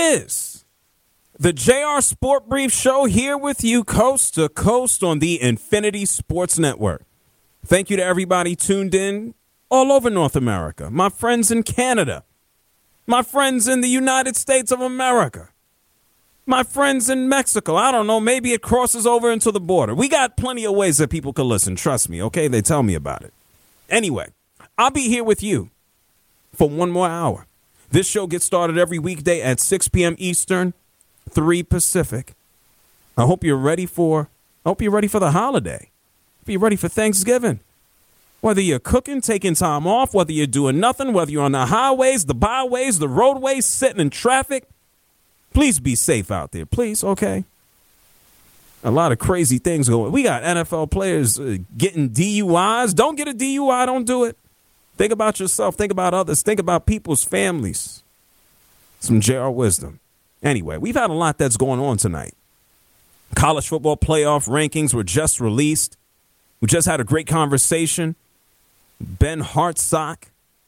is the JR Sport Brief Show, here with you coast to coast on the Infinity Sports Network. Thank you to everybody tuned in all over North America. My friends in Canada. My friends in the United States of America. My friends in Mexico. I don't know. Maybe it crosses over into the border. We got plenty of ways that people can listen. Trust me, okay? They tell me about it. Anyway, I'll be here with you for one more hour. This show gets started every weekday at 6 p.m. Eastern, 3 Pacific. I hope you're ready for the holiday. Hope you're ready for Thanksgiving. Whether you're cooking, taking time off, whether you're doing nothing, whether you're on the highways, the byways, the roadways, sitting in traffic, please be safe out there, please, okay? A lot of crazy things going. We got NFL players getting DUIs. Don't get a DUI. Don't do it. Think about yourself. Think about others. Think about people's families. Some JR wisdom. Anyway, we've had a lot that's going on tonight. College football playoff rankings were just released. We just had a great conversation. Ben Hartsock,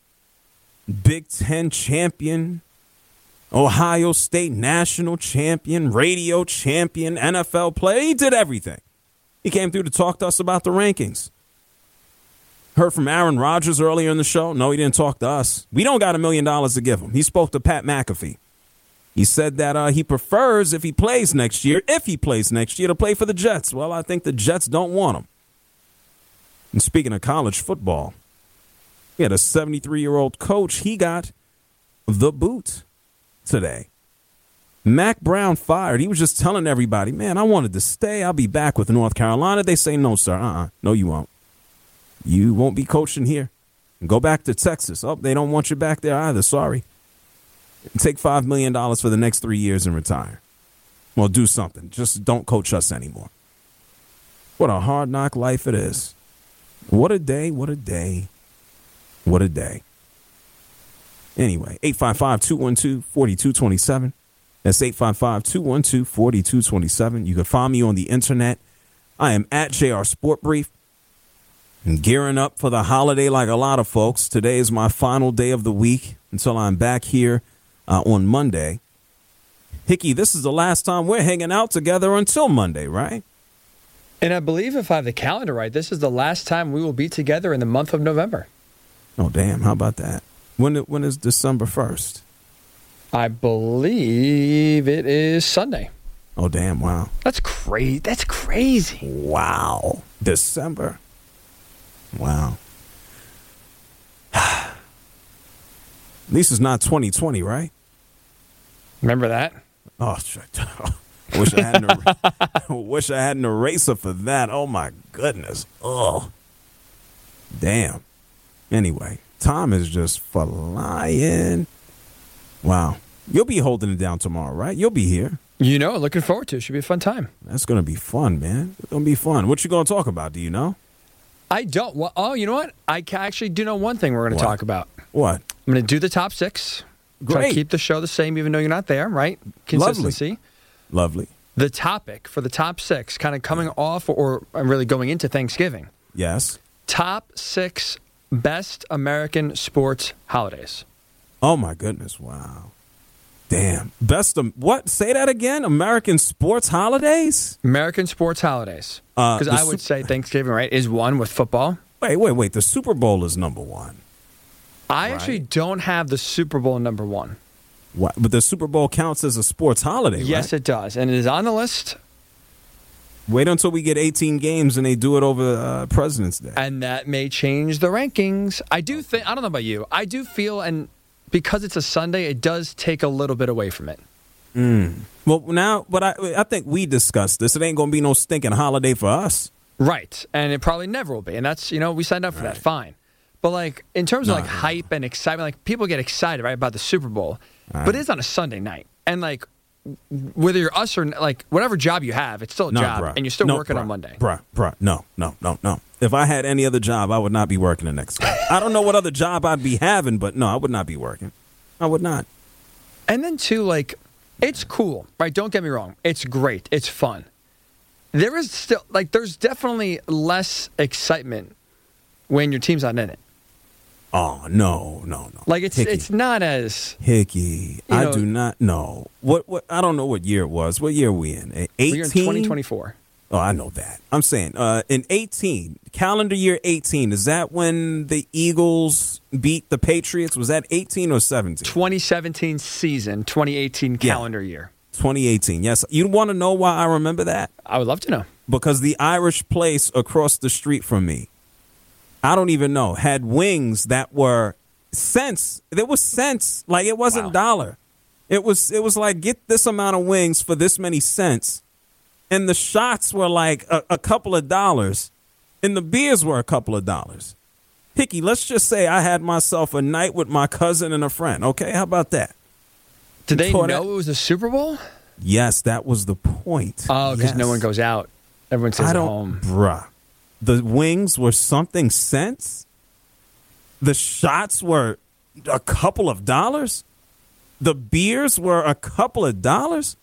Big Ten champion, Ohio State national champion, radio champion, NFL player. He did everything. He came through to talk to us about the rankings. Heard from Aaron Rodgers earlier in the show. No, he didn't talk to us. We don't got $1 million to give him. He spoke to Pat McAfee. He said that he prefers, if he plays next year, to play for the Jets. Well, I think the Jets don't want him. And speaking of college football, we had a 73-year-old coach. He got the boot today. Mac Brown fired. He was just telling everybody, man, I wanted to stay. I'll be back with North Carolina. They say, no, sir. No, you won't. You won't be coaching here. Go back to Texas. Oh, they don't want you back there either. Sorry. Take $5 million for the next 3 years and retire. Well, do something. Just don't coach us anymore. What a hard knock life it is. What a day, what a day, what a day. Anyway, 855-212-4227. That's 855-212-4227. You can find me on the internet. I am at JR Sport Brief. And gearing up for the holiday like a lot of folks. Today is my final day of the week until I'm back here on Monday. Hickey, this is the last time we're hanging out together until Monday, right? And I believe if I have the calendar right, this is the last time we will be together in the month of November. Oh, damn. How about that? When is December 1st? I believe it is Sunday. Oh, damn. Wow. That's crazy. That's crazy. Wow. December. Wow. At least it's not 2020, right? Remember that? Oh, I wish I had an eraser for that. Oh, my goodness. Oh, damn. Anyway, time is just flying. Wow. You'll be holding it down tomorrow, right? You'll be here. Looking forward to it. Should be a fun time. That's going to be fun, man. It's going to be fun. What you going to talk about? Do you know? I don't. Well, oh, you know what? I actually do know one thing we're going to talk about. What? I'm going to do the top six. Great. Try to keep the show the same even though you're not there, right? Consistency. Lovely. The topic for the top six, kind of coming off or really going into Thanksgiving. Yes. Top 6 best American sports holidays. Oh, my goodness. Wow. Damn. Best of what? Say that again. American sports holidays? American sports holidays. Because I would say Thanksgiving, right, is one with football. Wait. The Super Bowl is number one. I actually don't have the Super Bowl number one. What? But the Super Bowl counts as a sports holiday, yes, right? It does. And it is on the list. Wait until we get 18 games and they do it over President's Day. And that may change the rankings. I do think, I don't know about you, I do feel, and because it's a Sunday, it does take a little bit away from it. Well, now, but I think we discussed this. It ain't going to be no stinking holiday for us. Right. And it probably never will be. And that's, we signed up for that. Fine. But, in terms of, hype and excitement, people get excited, right, about the Super Bowl. Right. But it's on a Sunday night. And, whether you're us or, whatever job you have, it's still a job. And you're still working on Monday. No. If I had any other job, I would not be working the next day. I don't know what other job I'd be having, but no, I would not be working. I would not. And then, too, it's cool, right? Don't get me wrong. It's great. It's fun. There is still, there's definitely less excitement when your team's not in it. Oh, no. Like Hickey. it's not as Hickey. I do not know. What I don't know what year it was. What year are we in? 18? We're in 2024. Oh, I know that. I'm saying in 18, calendar year 18, is that when the Eagles beat the Patriots? Was that 18 or 17? 2017 season, 2018 calendar year. 2018, yes. You want to know why I remember that? I would love to know. Because the Irish place across the street from me, I don't even know, had wings that were cents. There was cents. Like, it wasn't dollar. It was like, get this amount of wings for this many cents. And the shots were like a couple of dollars. And the beers were a couple of dollars. Hickey, let's just say I had myself a night with my cousin and a friend. Okay, how about that? Did they know it was a Super Bowl? Yes, that was the point. Oh, because no one goes out. Everyone stays at home. Bruh. The wings were something cents. The shots were a couple of dollars. The beers were a couple of dollars.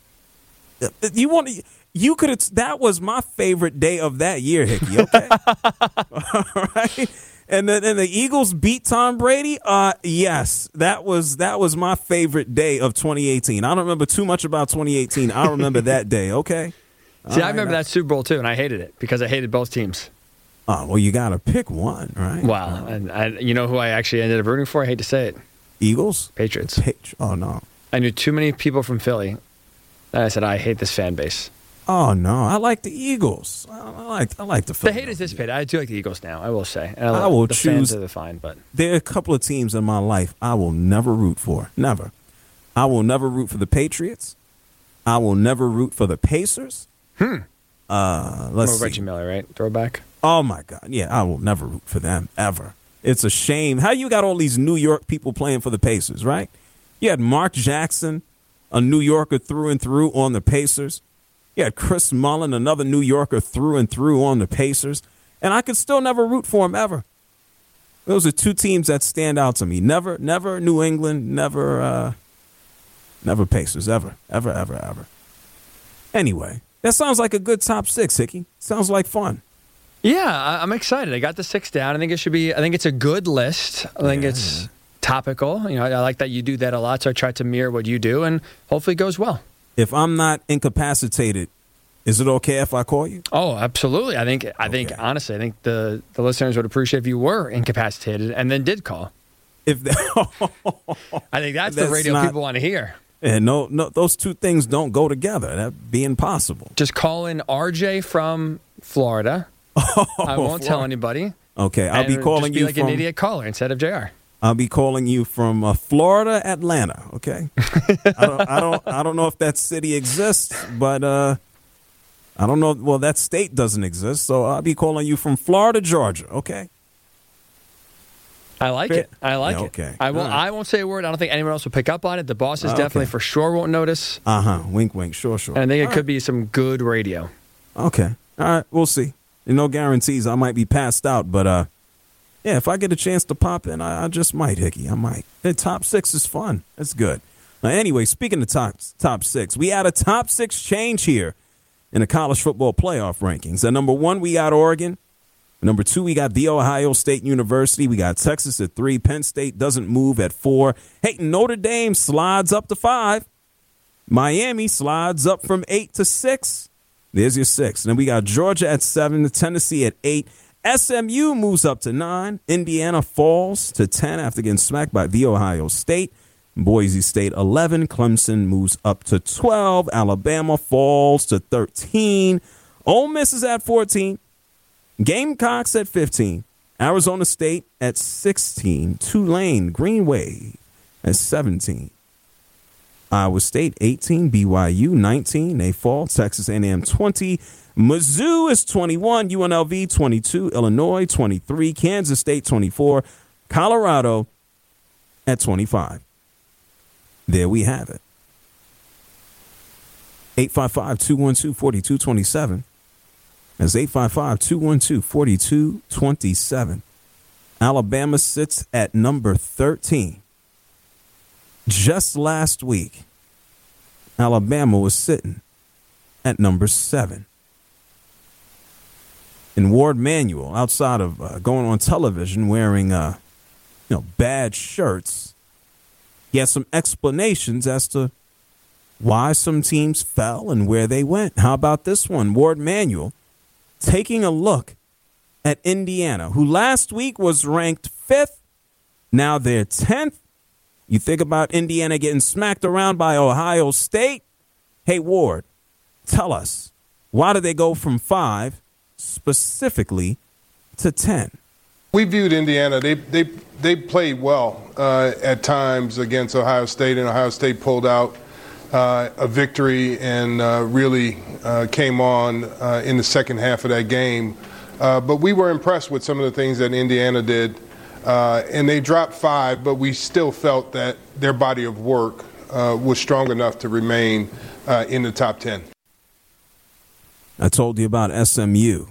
That was my favorite day of that year, Hickey, okay? All right. And then the Eagles beat Tom Brady. Yes, that was my favorite day of 2018. I don't remember too much about 2018. I remember that day, okay? See, I remember that Super Bowl, too, and I hated it because I hated both teams. Oh, well, you got to pick one, right? Wow. And you know who I actually ended up rooting for? I hate to say it. Eagles? Patriots. Oh, no. I knew too many people from Philly. And I said, I hate this fan base. Oh, no. I like the Eagles. I like the Philly. The hate is dissipated. I do like the Eagles now, I will say. And I will the choose. Fans are fine, but there are a couple of teams in my life I will never root for. Never. I will never root for the Patriots. I will never root for the Pacers. Let's see. Reggie Miller, right? Throwback. Oh, my God. Yeah, I will never root for them, ever. It's a shame. How you got all these New York people playing for the Pacers, right? You had Mark Jackson, a New Yorker through and through on the Pacers. You had Chris Mullin, another New Yorker through and through on the Pacers. And I could still never root for them, ever. Those are two teams that stand out to me. Never New England, never Pacers, ever. Anyway, that sounds like a good top six, Hickey. Sounds like fun. Yeah, I'm excited. I got the 6 down. I think it's a good list. I think it's topical. You know, I like that you do that a lot, so I try to mirror what you do, and hopefully it goes well. If I'm not incapacitated, is it okay if I call you? Oh, absolutely. I think honestly, I think the listeners would appreciate if you were incapacitated and then did call. I think that's the radio people want to hear. And no, those two things don't go together. That'd be impossible. Just call in RJ from Florida. I won't tell anybody. Okay, I'll be calling you like an idiot caller instead of JR. I'll be calling you from Florida, Atlanta. Okay, I don't know if that city exists, but I don't know. Well, that state doesn't exist, so I'll be calling you from Florida, Georgia. Okay. I like it. Okay. I won't say a word. I don't think anyone else will pick up on it. The bosses definitely for sure won't notice. Wink, wink. Sure. And I think it could be some good radio. Okay. All right. We'll see. No guarantees. I might be passed out, but yeah, if I get a chance to pop in, I just might, Hickey. I might. The top 6 is fun. That's good. Now, anyway, speaking of top 6, we had a top 6 change here in the college football playoff rankings. At number 1, we got Oregon. Number 2, we got The Ohio State University. We got Texas at 3. Penn State doesn't move at 4. Hey, Notre Dame slides up to 5. Miami slides up from 8 to 6. There's your 6. And then we got Georgia at 7. Tennessee at 8. SMU moves up to 9. Indiana falls to 10 after getting smacked by The Ohio State. Boise State 11. Clemson moves up to 12. Alabama falls to 13. Ole Miss is at 14. Gamecocks at 15. Arizona State at 16. Tulane, Green Wave at 17. Iowa State 18. BYU 19. They fall. Texas A&M 20. Mizzou is 21. UNLV 22. Illinois 23. Kansas State 24. Colorado at 25. There we have it. 855-212-4227. That's 855-212-4227. Alabama sits at number 13. Just last week, Alabama was sitting at number 7. And Ward Manuel, outside of going on television wearing bad shirts, he has some explanations as to why some teams fell and where they went. How about this one? Ward Manuel taking a look at Indiana, who last week was ranked 5th. Now they're 10th. You think about Indiana getting smacked around by Ohio State. Hey, Ward, tell us, why did they go from 5 specifically to 10? We viewed Indiana. They played well at times against Ohio State, and Ohio State pulled out a victory and really came on in the second half of that game. But we were impressed with some of the things that Indiana did. And they dropped 5, but we still felt that their body of work was strong enough to remain in the top 10. I told you about SMU.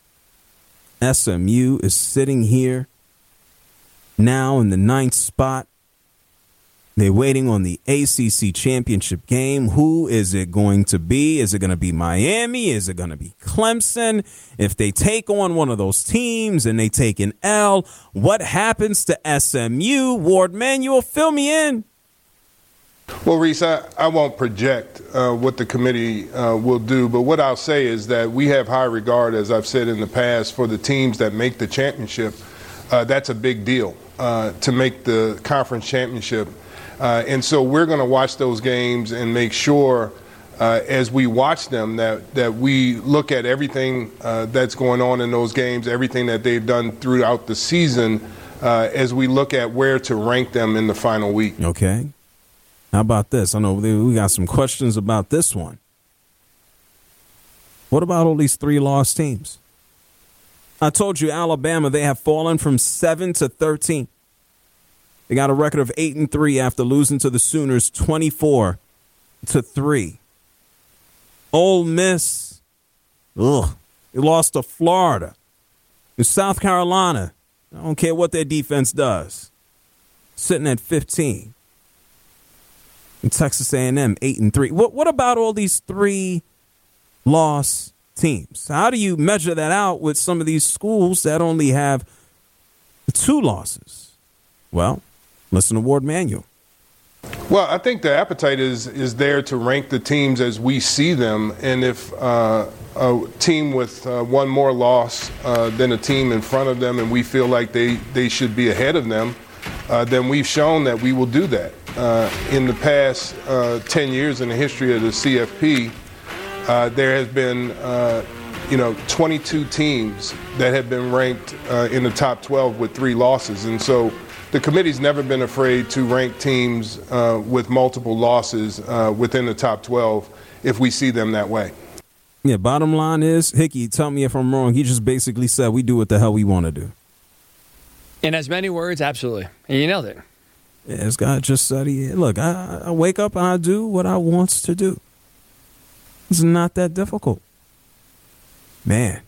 SMU is sitting here now in the 9th spot. They're waiting on the ACC championship game. Who is it going to be? Is it going to be Miami? Is it going to be Clemson? If they take on one of those teams and they take an L, what happens to SMU? Ward Manuel, fill me in. Well, Reese, I won't project what the committee will do, but what I'll say is that we have high regard, as I've said in the past, for the teams that make the championship. That's a big deal to make the conference championship. And so we're going to watch those games and make sure as we watch them that we look at everything that's going on in those games, everything that they've done throughout the season as we look at where to rank them in the final week. Okay. How about this? I know we got some questions about this one. What about all these 3 lost teams? I told you Alabama, they have fallen from 7 to 13. They got a record of 8-3 after losing to the Sooners 24-3. Ole Miss, they lost to Florida. In South Carolina, I don't care what their defense does, sitting at 15. And Texas A&M 8-3. What about all these 3 lost teams? How do you measure that out with some of these schools that only have 2 losses? Well, listen to Ward Manuel. Well, I think the appetite is there to rank the teams as we see them. And if a team with one more loss than a team in front of them and we feel like they should be ahead of them, then we've shown that we will do that. In the past 10 years in the history of the CFP, there has been 22 teams that have been ranked in the top 12 with 3 losses. And so the committee's never been afraid to rank teams with multiple losses within the top 12 if we see them that way. Yeah, bottom line is, Hickey, tell me if I'm wrong. He just basically said we do what the hell we want to do. In as many words, absolutely. And you nailed it. Yeah, this guy just said, look, I wake up and I do what I want to do. It's not that difficult. Man,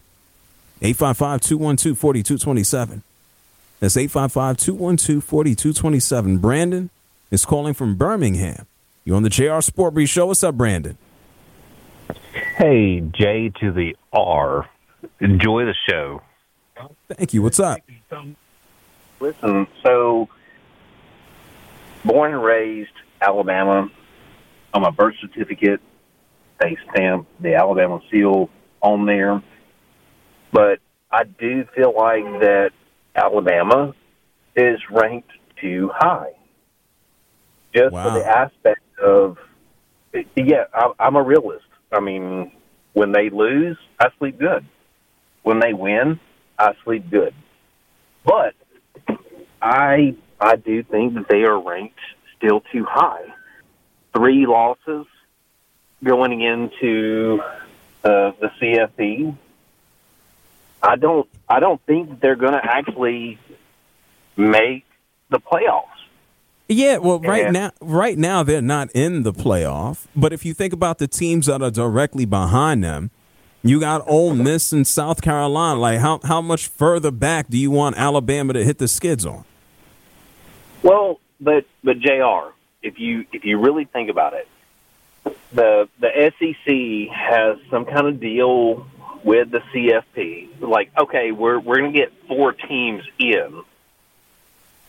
855-212-4227. That's 855-212-4227. Brandon is calling from Birmingham. You're on the JR Sport Brief Show. What's up, Brandon? Hey, J to the R. Enjoy the show. Thank you. What's up? Listen, so born and raised Alabama. On my birth certificate, they stamp the Alabama seal on there. But I do feel like that Alabama is ranked too high. Just Wow. for the aspect of, I'm a realist. I mean, when they lose, I sleep good. When they win, I sleep good. But I do think that they are ranked still too high. 3 losses going into the CFP. I don't think that they're going to actually make the playoffs. Yeah, well, right now they're not in the playoff. But if you think about the teams that are directly behind them, you got Ole Miss and South Carolina. Like, how much further back do you want Alabama to hit the skids on? Well, but JR, if you really think about it, the SEC has some kind of deal with the CFP. Like, okay, we're going to get 4 teams in.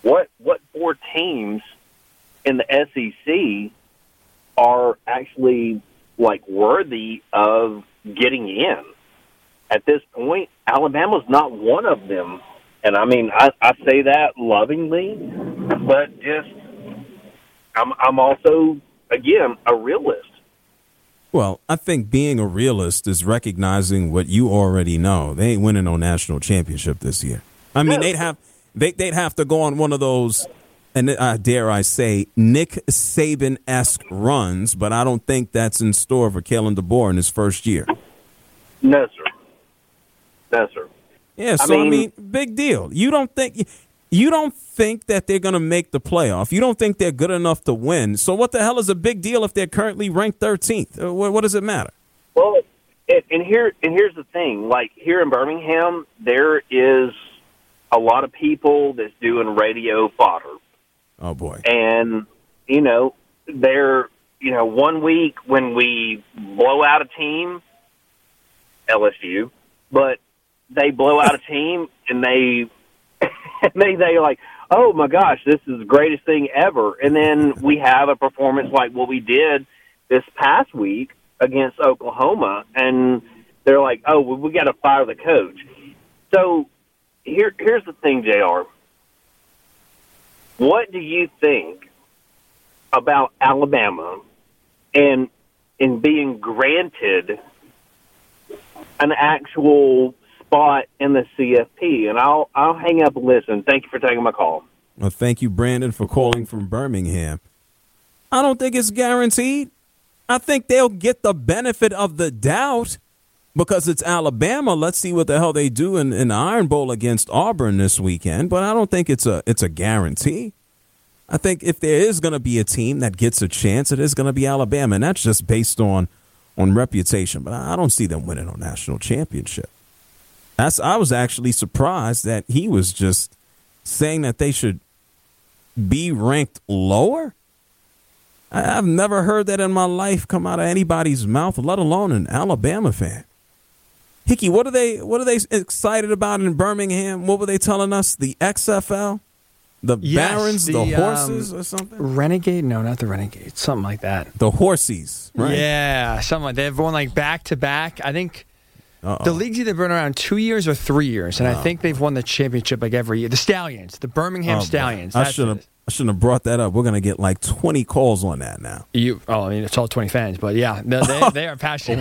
what 4 teams in the SEC are actually like worthy of getting in. At this point, Alabama's not one of them. And I mean, I say that lovingly, but just I'm also, again, a realist. Well, I think being a realist is recognizing what you already know. They ain't winning no national championship this year. I mean, they'd have to go on one of those, and dare I say, Nick Saban-esque runs, but I don't think that's in store for Kalen DeBoer in his first year. No, sir. No, sir. Yeah, so I mean, big deal. You don't think that they're going to make the playoff. You don't think they're good enough to win. So what the hell is a big deal if they're currently ranked 13th? What does it matter? Well, here's the thing. Like here in Birmingham, there is a lot of people that's doing radio fodder. Oh boy. And they're 1 week when we blow out a team, LSU, but they blow out a team and they like, oh my gosh, this is the greatest thing ever. And then we have a performance like what we did this past week against Oklahoma, and they're like, oh, well, we got to fire the coach. So here's the thing, JR. What do you think about Alabama and in being granted an actual spot in the CFP? And I'll hang up and listen. Thank you for taking my call. Well, thank you, Brandon, for calling from Birmingham. I don't think it's guaranteed. I think they'll get the benefit of the doubt because it's Alabama. Let's see what the hell they do in the Iron Bowl against Auburn this weekend. But I don't think it's a guarantee. I think if there is going to be a team that gets a chance, it is going to be Alabama, and that's just based on reputation. But I don't see them winning a national championship. I was actually surprised that he was just saying that they should be ranked lower. I've never heard that in my life come out of anybody's mouth, let alone an Alabama fan. Hickey, what are they excited about in Birmingham? What were they telling us? The XFL? The Barons, the horses or something? Renegade? No, not the Renegade. Something like that. The Horsies, right? Yeah, something like that. They've won like back-to-back. I think the league's either been around 2 years or 3 years, and I think they've won the championship like every year. The Stallions, the Birmingham Stallions. I shouldn't have brought that up. We're going to get like 20 calls on that now. I mean, it's all 20 fans, but yeah, they are passionate.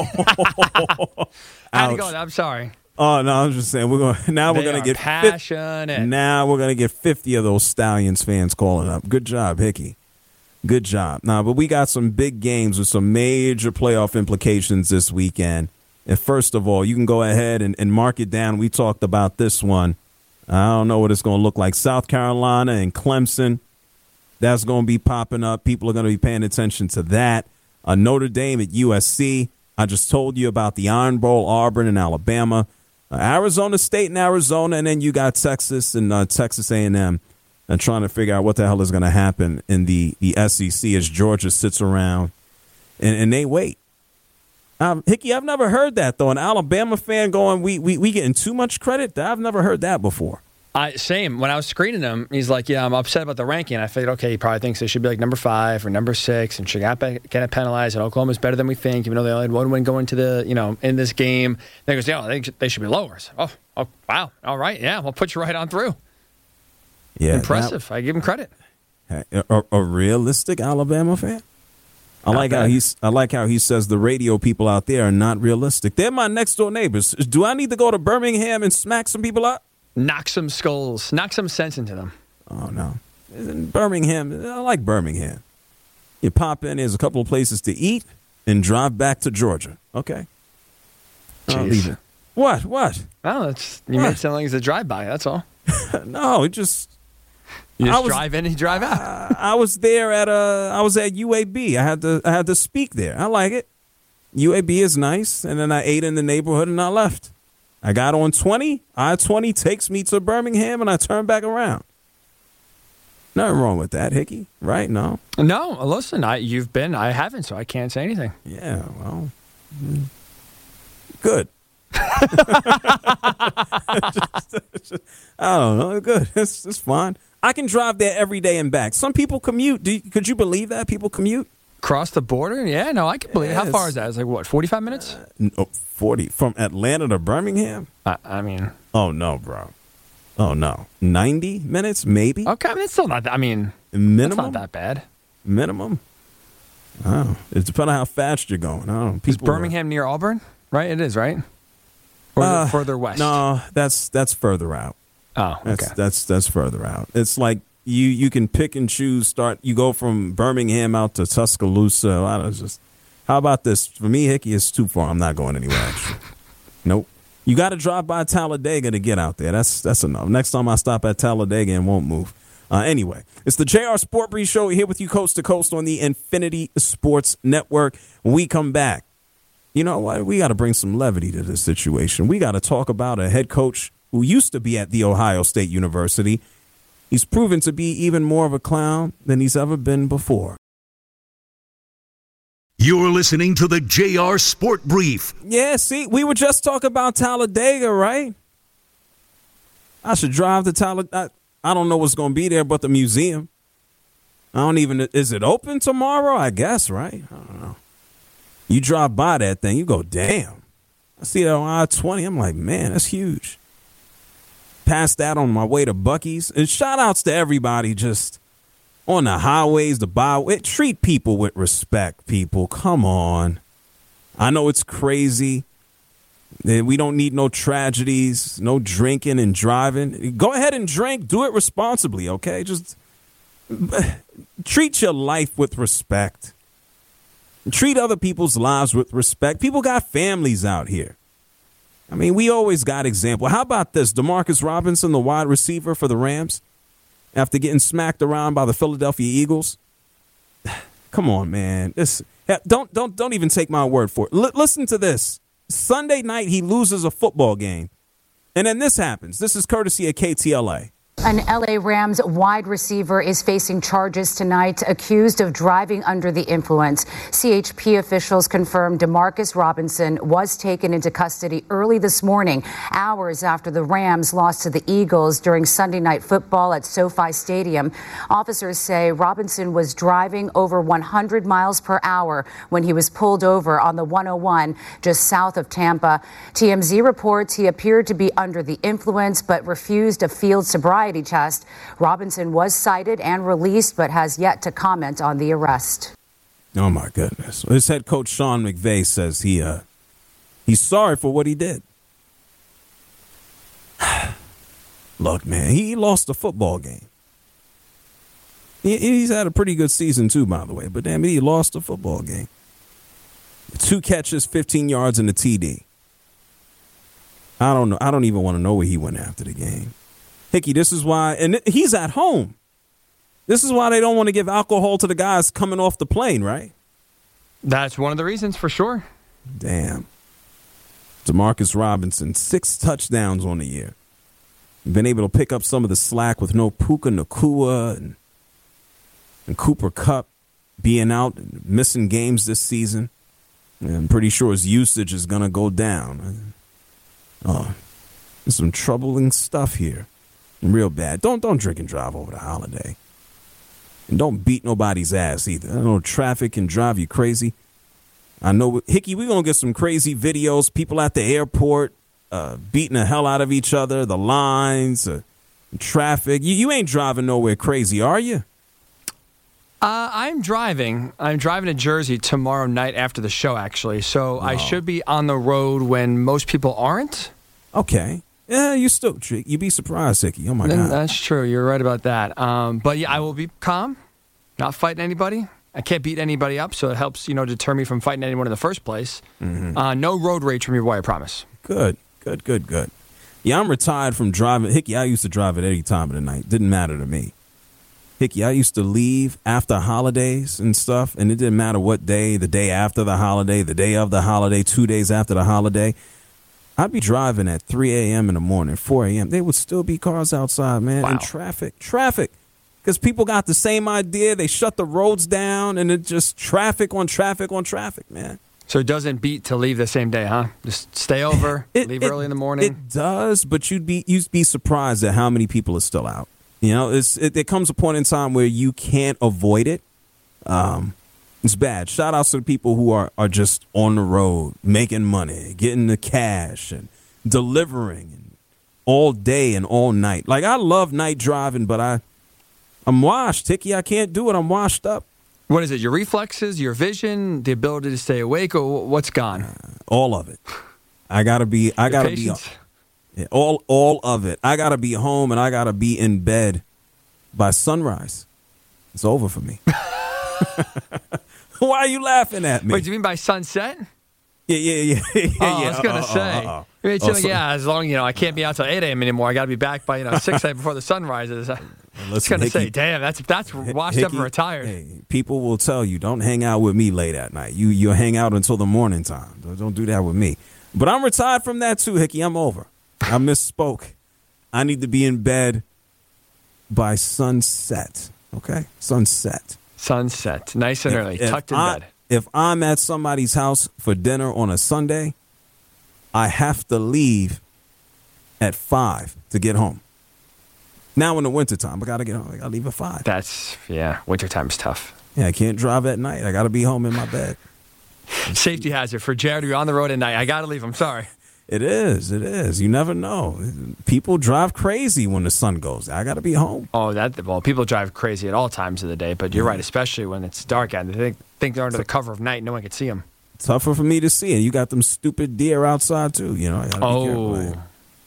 Whoa. I had to go. I'm sorry. Oh, no, I'm just saying we're going to get passionate. Now we're going to get 50 of those Stallions fans calling up. Good job, Hickey. Good job. Now, but we got some big games with some major playoff implications this weekend. And first of all, you can go ahead and mark it down. We talked about this one. I don't know what it's going to look like. South Carolina and Clemson, that's going to be popping up. People are going to be paying attention to that. Notre Dame at USC. I just told you about the Iron Bowl, Auburn and Alabama. Arizona State and Arizona, and then you got Texas and Texas A&M and trying to figure out what the hell is going to happen in the SEC as Georgia sits around and they wait. Hickey, I've never heard that, though. An Alabama fan going, we getting too much credit? I've never heard that before. Same. When I was screening him, he's like, yeah, I'm upset about the ranking. I figured, okay, he probably thinks they should be like number 5 or number 6 and should get penalized, and Oklahoma's better than we think, even though they only had one win going to the, in this game. Then he goes, yeah, they should be lower. So, oh, wow. All right. Yeah, we'll put you right on through. Yeah. Impressive. I give him credit. A realistic Alabama fan? I like how he says the radio people out there are not realistic. They're my next door neighbors. Do I need to go to Birmingham and smack some people up? Knock some skulls. Knock some sense into them. Oh, no. In Birmingham, I like Birmingham. You pop in, there's a couple of places to eat, and drive back to Georgia. Okay. I'll leave it. What? Well, you made it sound like it's a drive-by, that's all. No, it just... You just drive in and you drive out. I was there at UAB. I had to speak there. I like it. UAB is nice, and then I ate in the neighborhood and I left. I got on 20. I-20 takes me to Birmingham, and I turn back around. Nothing wrong with that, Hickey, right? No. No, listen, you've been. I haven't, so I can't say anything. Yeah, well, good. I don't know. Good. It's fine. I can drive there every day and back. Some people commute. Could you believe that? People commute? Cross the border? Yeah, no, I can believe it. How far is that? It's like, what, 45 minutes? 40. From Atlanta to Birmingham? I mean. Oh, no, bro. Oh, no. 90 minutes, maybe? Okay, I mean, it's still not that. I mean, minimum? It's not that bad. Minimum? Oh, it depends on how fast you're going. Is Birmingham near Auburn? Right? It is, right? Or is it further west? No, that's further out. Oh, okay. That's further out. It's like you can pick and choose. You go from Birmingham out to Tuscaloosa. How about this? For me, Hickey, it's too far. I'm not going anywhere. Actually, nope. You got to drive by Talladega to get out there. That's enough. Next time I stop at Talladega and won't move. Anyway, it's the JR Sport Brief Show here with you coast to coast on the Infinity Sports Network. When we come back, you know what? We got to bring some levity to this situation. We got to talk about a head coach who used to be at The Ohio State University. He's proven to be even more of a clown than he's ever been before. You're listening to the JR Sport Brief. Yeah, see, we were just talking about Talladega, right? I should drive to Talladega. I don't know what's going to be there but the museum. Is it open tomorrow? I guess, right? I don't know. You drive by that thing, you go, damn. I see that on I-20. I'm like, man, that's huge. Past that on my way to Buc-ee's. And shout outs to everybody just on the highways, the byway. Treat people with respect, people. Come on. I know it's crazy. We don't need no tragedies, no drinking and driving. Go ahead and drink. Do it responsibly, okay? Just treat your life with respect. Treat other people's lives with respect. People got families out here. I mean, we always got example. How about this? Demarcus Robinson, the wide receiver for the Rams, after getting smacked around by the Philadelphia Eagles. Come on, man. Don't even take my word for it. Listen to this. Sunday night, he loses a football game. And then this happens. This is courtesy of KTLA. An LA Rams wide receiver is facing charges tonight, accused of driving under the influence. CHP officials confirmed Demarcus Robinson was taken into custody early this morning, hours after the Rams lost to the Eagles during Sunday Night Football at SoFi Stadium. Officers say Robinson was driving over 100 miles per hour when he was pulled over on the 101 just south of Tampa. TMZ reports he appeared to be under the influence but refused a field sobriety test. Robinson was cited and released, but has yet to comment on the arrest. Oh, my goodness. His head coach, Sean McVay, says he's sorry for what he did. Look, man, he lost a football game. He's had a pretty good season, too, by the way. But, damn, he lost a football game. 2 catches, 15 yards, and a TD. I don't know. I don't even want to know where he went after the game. Hickey, this is why, and he's at home. This is why they don't want to give alcohol to the guys coming off the plane, right? That's one of the reasons, for sure. Damn. Demarcus Robinson, 6 touchdowns on the year. Been able to pick up some of the slack with no Puka Nacua and Cooper Kupp being out, and missing games this season. And I'm pretty sure his usage is going to go down. Oh, there's some troubling stuff here. Real bad. Don't drink and drive over the holiday. And don't beat nobody's ass either. I know traffic can drive you crazy. I know, Hickey, we're going to get some crazy videos. People at the airport beating the hell out of each other. The lines, traffic. You ain't driving nowhere crazy, are you? I'm driving. I'm driving to Jersey tomorrow night after the show, actually. So I should be on the road when most people aren't. Okay. Yeah, you'd be surprised, Hickey. Oh, my God. That's true. You're right about that. But, yeah, I will be calm, not fighting anybody. I can't beat anybody up, so it helps, deter me from fighting anyone in the first place. Mm-hmm. No road rage from your boy, I promise. Good. Yeah, I'm retired from driving. Hickey, I used to drive at any time of the night. Didn't matter to me. Hickey, I used to leave after holidays and stuff, and it didn't matter what day, the day after the holiday, the day of the holiday, 2 days after the holiday. I'd be driving at 3 a.m. in the morning, 4 a.m. There would still be cars outside, man, and traffic. Because people got the same idea. They shut the roads down, and it's just traffic on traffic, man. So it doesn't beat to leave the same day, huh? Just stay over, leave early in the morning. It does, but you'd be surprised at how many people are still out. You know, there comes a point in time where you can't avoid it. It's bad. Shout outs to the people who are just on the road, making money, getting the cash and delivering all day and all night. Like, I love night driving, but I'm washed, Hickey. I can't do it. I'm washed up. What is it? Your reflexes, your vision, the ability to stay awake, or what's gone? All of it. I gotta be all of it. I gotta be home and I gotta be in bed by sunrise. It's over for me. Why are you laughing at me? Wait, do you mean by sunset? Yeah. I was gonna say. As long I can't be out till 8 a.m. anymore. I got to be back by 6 a.m. before the sun rises. I was gonna say, damn, that's washed up and retired. Hey, people will tell you, don't hang out with me late at night. You hang out until the morning time. Don't do that with me. But I'm retired from that too, Hickey. I'm over. I misspoke. I need to be in bed by sunset. Okay, sunset. Sunset, nice and early, tucked in bed. If I'm at somebody's house for dinner on a Sunday, I have to leave at 5 to get home. Now in the wintertime, I got to get home. I got to leave at 5. Wintertime's tough. Yeah, I can't drive at night. I got to be home in my bed. Safety hazard for Jared. You're on the road at night. I got to leave. I'm sorry. It is. You never know. People drive crazy when the sun goes. I got to be home. Oh, people drive crazy at all times of the day, but you're right, especially when it's dark out. They think they're under the cover of night. No one can see them. Tougher for me to see. And you got them stupid deer outside, too. I gotta be careful.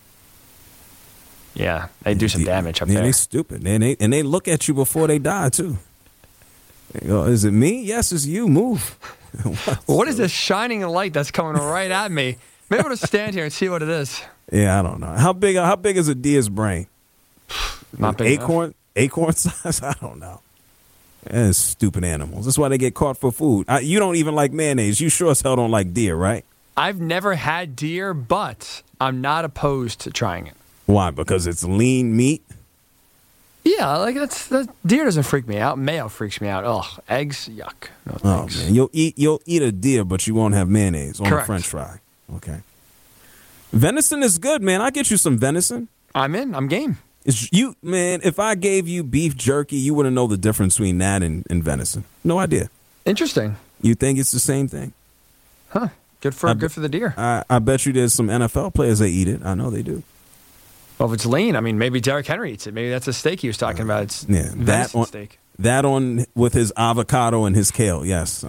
Yeah, they do some damage up there. They stupid. And they look at you before they die, too. They go, is it me? Yes, it's you. Move. What is this shining light that's coming right at me? Maybe I'm going to stand here and see what it is. Yeah, I don't know. How big is a deer's brain? Not big acorn size? I don't know. It's stupid animals. That's why they get caught for food. You don't even like mayonnaise. You sure as hell don't like deer, right? I've never had deer, but I'm not opposed to trying it. Why? Because it's lean meat? Yeah, that deer doesn't freak me out. Mayo freaks me out. Ugh, eggs, yuck. No thanks. Man, you'll eat a deer, but you won't have mayonnaise on a French fry. Okay. Venison is good, man. I'll get you some venison. I'm in. I'm game. If I gave you beef jerky, you wouldn't know the difference between that and venison. No idea. Interesting. You think it's the same thing? Huh. Good for the deer. I bet you there's some NFL players that eat it. I know they do. Well, if it's lean, maybe Derrick Henry eats it. Maybe that's a steak he was talking about. It's venison steak. That on with his avocado and his kale. Yes.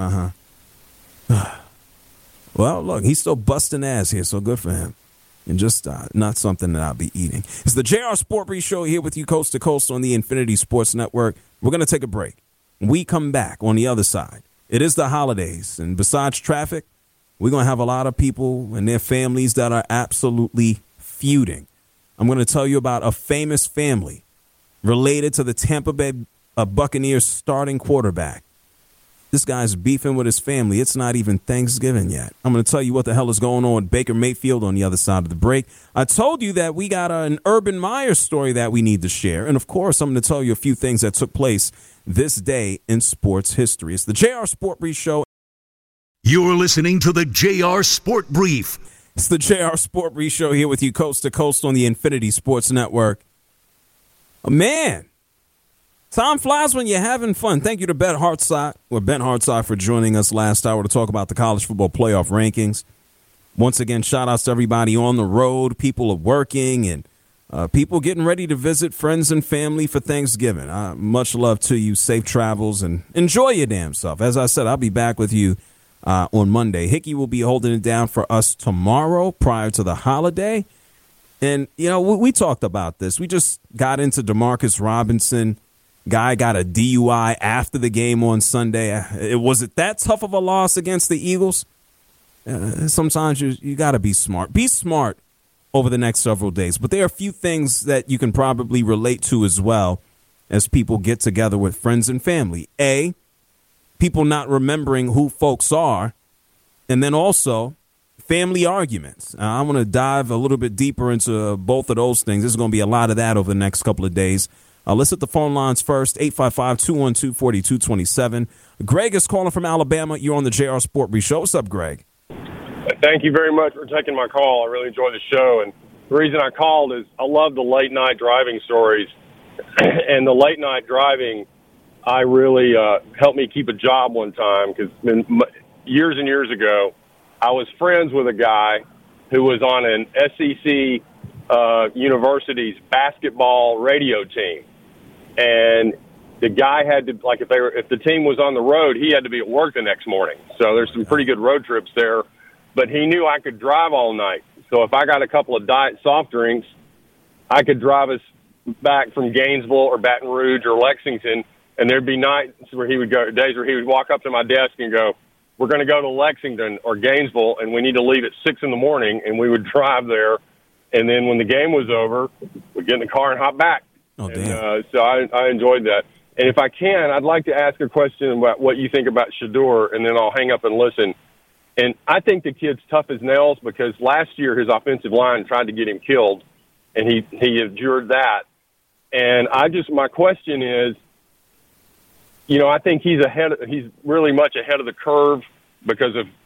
Well, look, he's still busting ass here, so good for him. And just not something that I'll be eating. It's the JR Sport Brief Show here with you coast to coast on the Infinity Sports Network. We're going to take a break. We come back on the other side. It is the holidays, and besides traffic, we're going to have a lot of people and their families that are absolutely feuding. I'm going to tell you about a famous family related to the Tampa Bay Buccaneers starting quarterback. This guy's beefing with his family. It's not even Thanksgiving yet. I'm going to tell you what the hell is going on with Baker Mayfield on the other side of the break. I told you that we got an Urban Meyer story that we need to share. And, of course, I'm going to tell you a few things that took place this day in sports history. It's the JR Sport Brief Show. You're listening to the JR Sport Brief. It's the JR Sport Brief Show here with you coast to coast on the Infinity Sports Network. Man, time flies when you're having fun. Thank you to Ben Hartsock for joining us last hour to talk about the college football playoff rankings. Once again, shout outs to everybody on the road. People are working and people getting ready to visit friends and family for Thanksgiving. Much love to you. Safe travels and enjoy your damn self. As I said, I'll be back with you on Monday. Hickey will be holding it down for us tomorrow prior to the holiday. And, we talked about this. We just got into Demarcus Robinson. Guy got a DUI after the game on Sunday. Was it that tough of a loss against the Eagles? Sometimes you got to be smart. Be smart over the next several days. But there are a few things that you can probably relate to as well as people get together with friends and family. People not remembering who folks are, and then also family arguments. I want to dive a little bit deeper into both of those things. There's going to be a lot of that over the next couple of days. Let's hit the phone lines first, 855-212-4227. Greg is calling from Alabama. You're on the JR Sport Brief Show. What's up, Greg? Thank you very much for taking my call. I really enjoy the show, and the reason I called is I love the late-night driving stories. and the late night driving, I really helped me keep a job one time because years and years ago, I was friends with a guy who was on an SEC university's basketball radio team, and the guy had to, like, if the team was on the road, he had to be at work the next morning. So there's some pretty good road trips there. But he knew I could drive all night. So if I got a couple of diet soft drinks, I could drive us back from Gainesville or Baton Rouge or Lexington, and there'd be days where he would walk up to my desk and go, "We're going to go to Lexington or Gainesville, and we need to leave at 6 in the morning," and we would drive there. And then when the game was over, we'd get in the car and hop back. Oh, damn. So I enjoyed that. And if I can, I'd like to ask a question about what you think about Shedeur, and then I'll hang up and listen. And I think the kid's tough as nails because last year his offensive line tried to get him killed, and he endured that. And my question is, I think he's really much ahead of the curve because of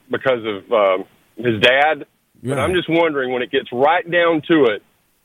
his dad. Yeah. But I'm just wondering, when it gets right down to it,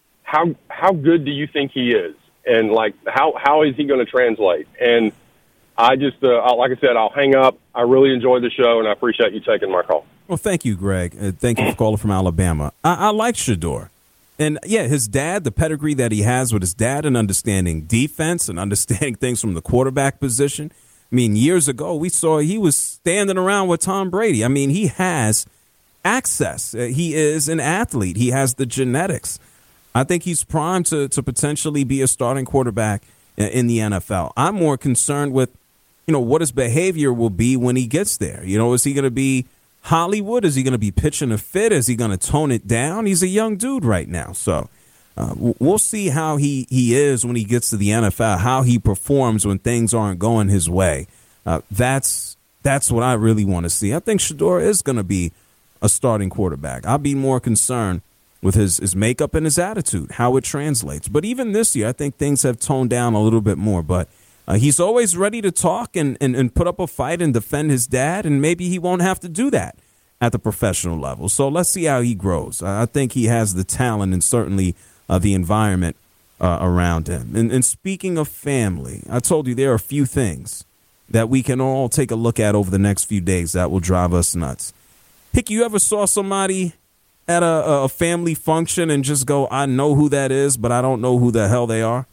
how good do you think he is? And, like, how is he going to translate? And I just, like I said, I'll hang up. I really enjoyed the show, and I appreciate you taking my call. Well, thank you, Greg. Thank you for calling from Alabama. I like Shedeur. And, yeah, his dad, the pedigree that he has with his dad and understanding defense and understanding things from the quarterback position. I mean, years ago, we saw he was standing around with Tom Brady. I mean, he has access. He is an athlete. He has the genetics. I think he's primed to potentially be a starting quarterback in the NFL. I'm more concerned with, what his behavior will be when he gets there. Is he going to be Hollywood? Is he going to be pitching a fit? Is he going to tone it down? He's a young dude right now. So we'll see how he is when he gets to the NFL, how he performs when things aren't going his way. That's what I really want to see. I think Shedeur is going to be a starting quarterback. I'll be more concerned with his makeup and his attitude, how it translates. But even this year, I think things have toned down a little bit more. But he's always ready to talk and put up a fight and defend his dad, and maybe he won't have to do that at the professional level. So let's see how he grows. I think he has the talent and certainly the environment around him. And speaking of family, I told you there are a few things that we can all take a look at over the next few days that will drive us nuts. Hick, you ever saw somebody at a family function and just go, I know who that is, but I don't know who the hell they are?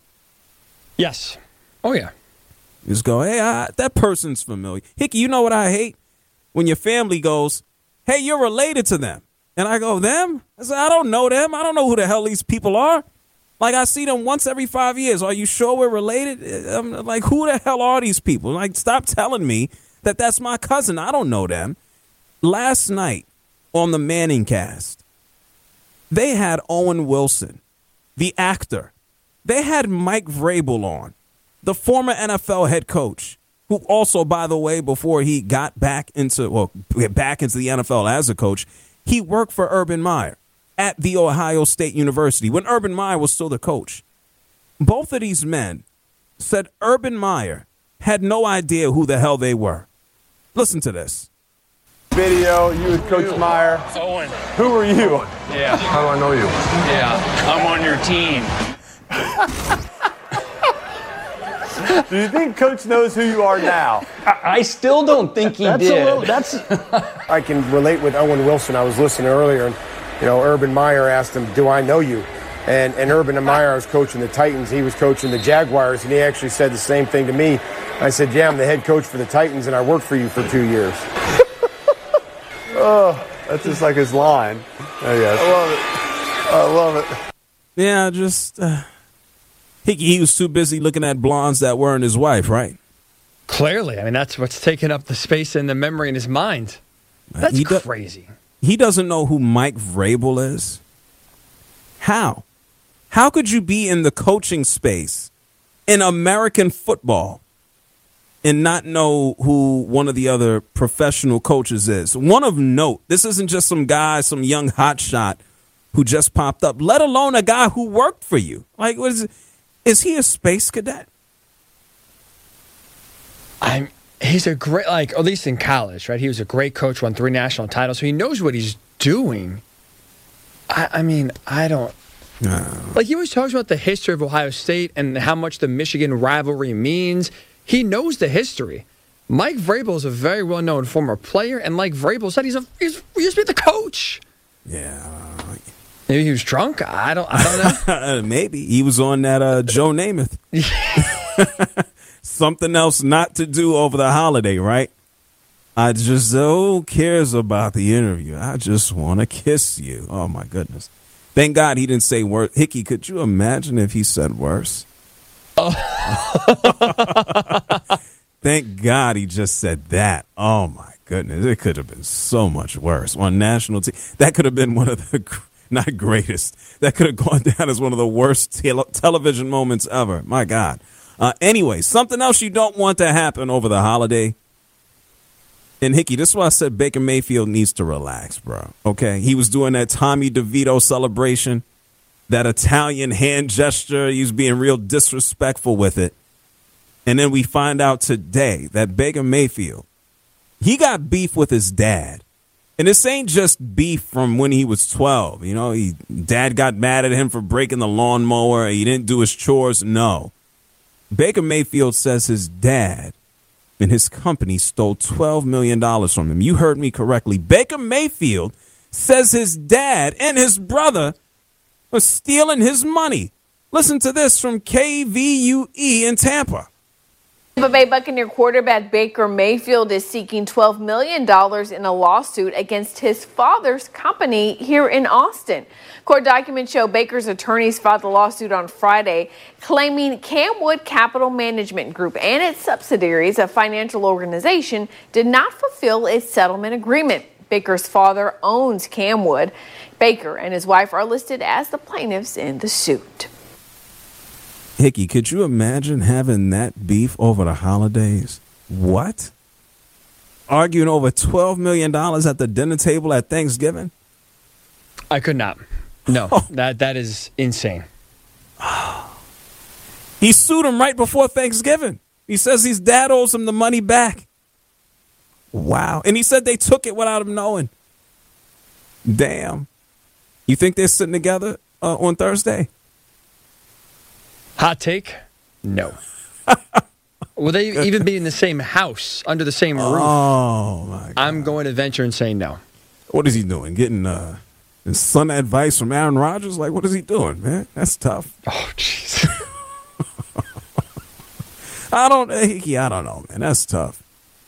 Yes. Oh, yeah. Just go, hey, that person's familiar. Hickey, you know what I hate? When your family goes, hey, you're related to them. And I go, them? I say, I don't know them. I don't know who the hell these people are. Like, I see them once every 5 years. Are you sure we're related? I'm like, who the hell are these people? Like, stop telling me that that's my cousin. I don't know them. Last night on the Manning cast, they had Owen Wilson, the actor. They had Mike Vrabel on, the former NFL head coach, who also, by the way, before he got back into the NFL as a coach, he worked for Urban Meyer at The Ohio State University when Urban Meyer was still the coach. Both of these men said Urban Meyer had no idea who the hell they were. Listen to this. Video, you with Coach Meyer. Owen. Who are you? Yeah. How do I know you? Yeah, I'm on your team. Do you think Coach knows who you are now? I still don't think he did. I can relate with Owen Wilson. I was listening earlier, and Urban Meyer asked him, "Do I know you?" And Urban Meyer was coaching the Titans. He was coaching the Jaguars, and he actually said the same thing to me. I said, "Yeah, I'm the head coach for the Titans, and I worked for you for 2 years." Oh, that's just like his line. Oh, yes. I love it. Yeah, just he was too busy looking at blondes that weren't his wife, right? Clearly. I mean, that's what's taking up the space in the memory in his mind. That's crazy. He doesn't know who Mike Vrabel is. How? How could you be in the coaching space in American football and not know who one of the other professional coaches is? One of note. This isn't just some guy, some young hotshot who just popped up, let alone a guy who worked for you. Like, what is it? Is he a space cadet? He's a great, at least in college, right? He was a great coach, won 3 national titles, so he knows what he's doing. I Like, he always talks about the history of Ohio State and how much the Michigan rivalry means. He knows the history. Mike Vrabel is a very well-known former player, and like Vrabel said, he used to be the coach. Yeah. Maybe he was drunk. I don't know. Maybe he was on that Joe Namath. Something else not to do over the holiday, right? Who cares about the interview? I just want to kiss you. Oh my goodness! Thank God he didn't say worse. Hickey, could you imagine if he said worse? Oh. Thank God he just said that. Oh my goodness, it could have been so much worse on national TV. That could have been one of the not greatest. That could have gone down as one of the worst television moments ever. My God. Anyway, something else you don't want to happen over the holiday. And Hickey, this is why I said Baker Mayfield needs to relax, bro. Okay, he was doing that Tommy DeVito celebration, that Italian hand gesture. He was being real disrespectful with it. And then we find out today that Baker Mayfield, he got beef with his dad. And this ain't just beef from when he was 12. You know, dad got mad at him for breaking the lawnmower. He didn't do his chores. No. Baker Mayfield says his dad and his company stole $12 million from him. You heard me correctly. Baker Mayfield says his dad and his brother are stealing his money. Listen to this from KVUE in Tampa. Tampa Bay Buccaneer quarterback Baker Mayfield is seeking $12 million in a lawsuit against his father's company here in Austin. Court documents show Baker's attorneys filed the lawsuit on Friday, claiming Camwood Capital Management Group and its subsidiaries, a financial organization, did not fulfill its settlement agreement. Baker's father owns Camwood. Baker and his wife are listed as the plaintiffs in the suit. Hickey, could you imagine having that beef over the holidays? What? Arguing over $12 million at the dinner table at Thanksgiving? I could not. No, that is insane. He sued him right before Thanksgiving. He says his dad owes him the money back. Wow. And he said they took it without him knowing. Damn. You think they're sitting together on Thursday? Hot take? No. Will they even be in the same house, under the same roof? Oh, my God. I'm going to venture and say no. What is he doing? Getting son advice from Aaron Rodgers? Like, what is he doing, man? That's tough. Oh, jeez. I don't know, man. That's tough.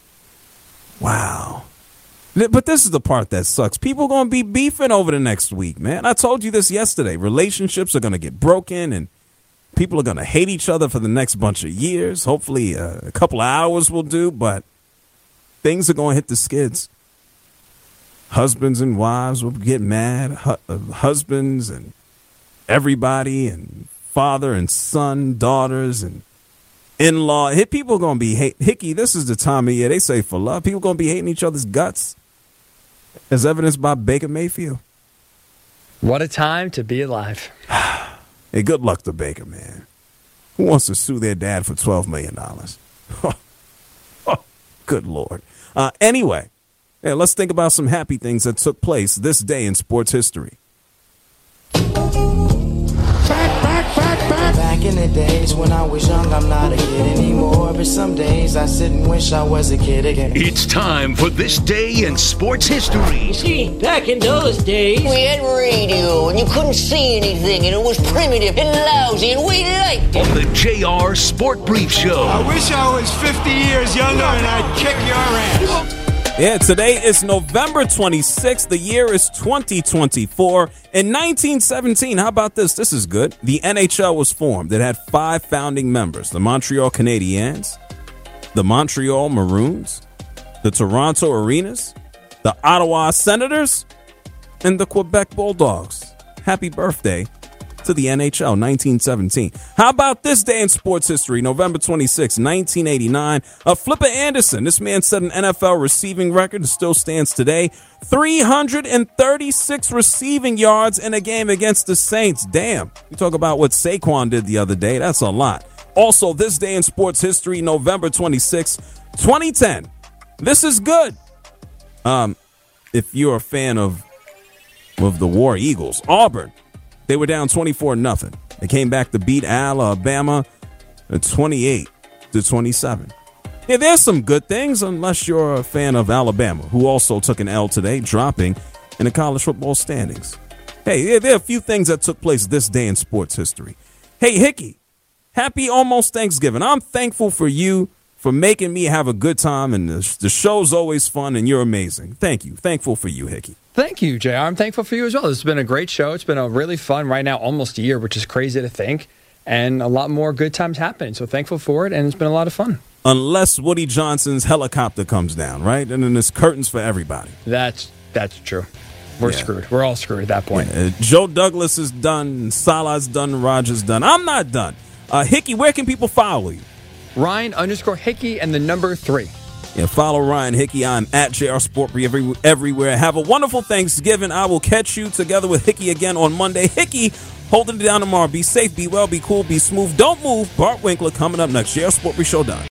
Wow. But this is the part that sucks. People going to be beefing over the next week, man. I told you this yesterday. Relationships are going to get broken, and people are going to hate each other for the next bunch of years. Hopefully a couple of hours will do, but things are going to hit the skids. Husbands and wives will get mad. Husbands and everybody, and father and son, daughters and in-law. People are going to be Hickey, this is the time of year they say for love. People are going to be hating each other's guts, as evidenced by Baker Mayfield. What a time to be alive. Hey, good luck to Baker, man. Who wants to sue their dad for $12 million? Good Lord. Anyway, let's think about some happy things that took place this day in sports history. Back in the days when I was young, I'm not a kid anymore. But some days I sit and wish I was a kid again. It's time for This Day in Sports History. You see, back in those days, we had radio and you couldn't see anything, and it was primitive and lousy, and we liked it. On the JR Sport Brief Show. I wish I was 50 years younger and I'd kick your ass. Yeah, today is November 26th. The year is 2024. In 1917, how about this? This is good. The NHL was formed. It had 5 founding members: the Montreal Canadiens, the Montreal Maroons, the Toronto Arenas, the Ottawa Senators, and the Quebec Bulldogs. Happy birthday to the NHL, 1917. How about this day in sports history, November 26, 1989? Flipper Anderson, this man set an NFL receiving record and still stands today. 336 receiving yards in a game against the Saints. Damn. You talk about what Saquon did the other day. That's a lot. Also, this day in sports history, November 26, 2010. This is good. If you're a fan of the War Eagles, Auburn They were down 24-0. They came back to beat Alabama 28-27. Yeah, there's some good things, unless you're a fan of Alabama, who also took an L today, dropping in the college football standings. Hey, there are a few things that took place this day in sports history. Hey, Hickey, happy almost Thanksgiving. I'm thankful for you for making me have a good time, and the show's always fun, and you're amazing. Thank you. Thankful for you, Hickey. Thank you, JR. I'm thankful for you as well. This has been a great show. It's been a really fun, right now, almost a year, which is crazy to think, and a lot more good times happening. So thankful for it, and it's been a lot of fun. Unless Woody Johnson's helicopter comes down, right? And then there's curtains for everybody. That's true. We're screwed. We're all screwed at that point. Yeah, Joe Douglas is done. Salah's done. Rogers done. I'm not done. Hickey, where can people follow you? Ryan_Hickey and the number 3. Yeah, follow Ryan Hickey. I'm at JR Sport Brief everywhere. Have a wonderful Thanksgiving. I will catch you together with Hickey again on Monday. Hickey, holding it down tomorrow. Be safe, be well, be cool, be smooth. Don't move. Bart Winkler coming up next. JR Sport Brief Show done.